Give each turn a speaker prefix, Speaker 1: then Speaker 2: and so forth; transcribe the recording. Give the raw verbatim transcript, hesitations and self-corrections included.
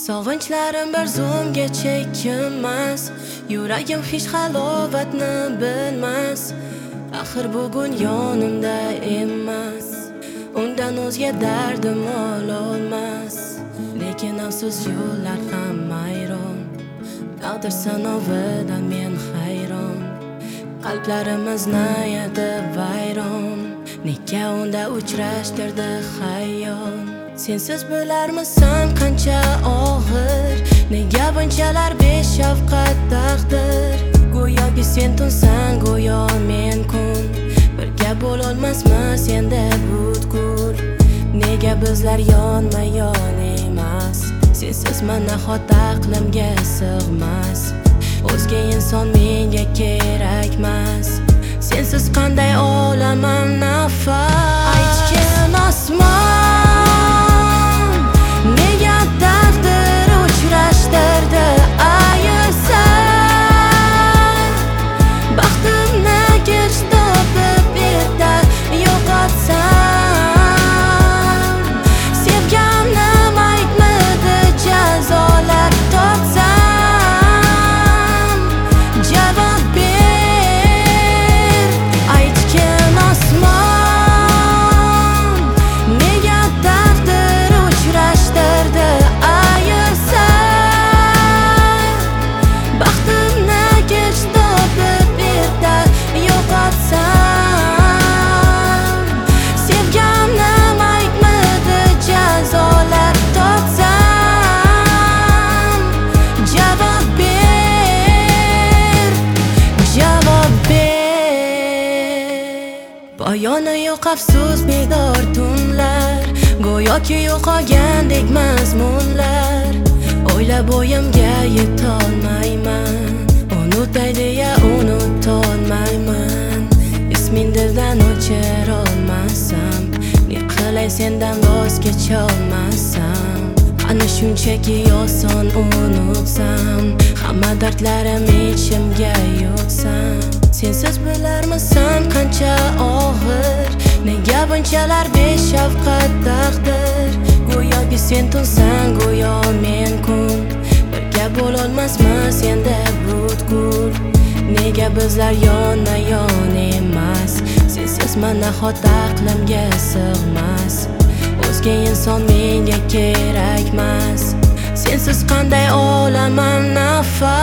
Speaker 1: Sog'inchlarim bir zumga chekkinmas, yuragim hech halovatni bilmas. Axir bugun yonimda emas, undan o'zga dardim ololmas. Lekin afsus yo'llar ham mayron, taqdir sanovidan men hayron. Qalblarimizni yetib vayron, nega unda uchrashtirdi xayol. Sensiz bilarmisan qancha og'ir, nega bunchalar beshafqat taqdir. Go'yoki sen tunsan, go'yo men kun, birga bo'lolmasmiz endi butkul. Nega bizlar yonma-yon emas, sensiz mana xot aqlimga sig'mas. O'zga inson menga kerakmas, sensiz qanday olaman nafas. Aytgin osmon, nega taqdir uchrashtirdi ayirsan. Baxtimni kech topib yerda yo'qotsam, sevganim aytmadi jazolar totsam. Javob ber, aytgin osmon, nega taqdir uchrashtirdi ayirsan. Baxtimni kech topib yerda yo'qotsam, sevganim aytmadi jazolar totsam. Javob ber, javob ber. Poyoni yo'q afsus bedor tunlar, go'yoki yo'qolgandek mazmunlar. O'ylab o'yimga yetolmayman, unutay deya unutolmayman. Isming dildan o'chirolmasam, ne qilay sendan voz kecholmasam. Ana shunchaki oson unutsam, hamma dardlarim ichimga yutsam. Sensiz bilarmisan qancha og'ir, nega bunchalar beshafqat taqdir. Go'yoki sen tunsan, go'yo men kun, birga bo'lolmasmiz endi butkul. Nega bizlar yonma-yon emas, sensiz mana xot aqlimga sig'mas. O'zga inson menga kerakmas, sensiz qanday olaman nafas.